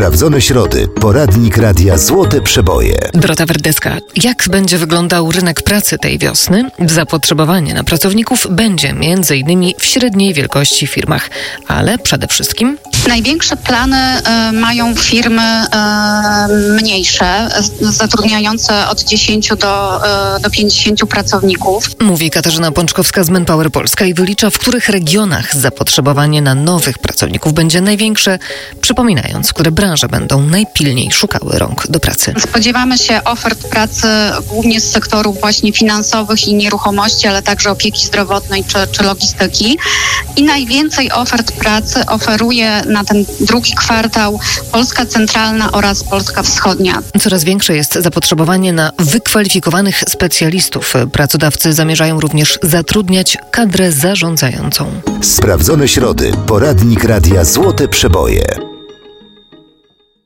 Sprawdzone środy. Poradnik Radia Złote Przeboje. Dorota Werdeska. Jak będzie wyglądał rynek pracy tej wiosny? Zapotrzebowanie na pracowników będzie m.in. w średniej wielkości firmach, ale przede wszystkim największe plany mają firmy mniejsze, zatrudniające od 10 do 50 pracowników. Mówi Katarzyna Pączkowska z Manpower Polska i wylicza, w których regionach zapotrzebowanie na nowych pracowników będzie największe, przypominając, które branże będą najpilniej szukały rąk do pracy. Spodziewamy się ofert pracy głównie z sektorów właśnie finansowych i nieruchomości, ale także opieki zdrowotnej czy logistyki. I najwięcej ofert pracy oferuje na ten drugi kwartał Polska Centralna oraz Polska Wschodnia. Coraz większe jest zapotrzebowanie na wykwalifikowanych specjalistów. Pracodawcy zamierzają również zatrudniać kadrę zarządzającą. Sprawdzone środy. Poradnik Radia Złote Przeboje.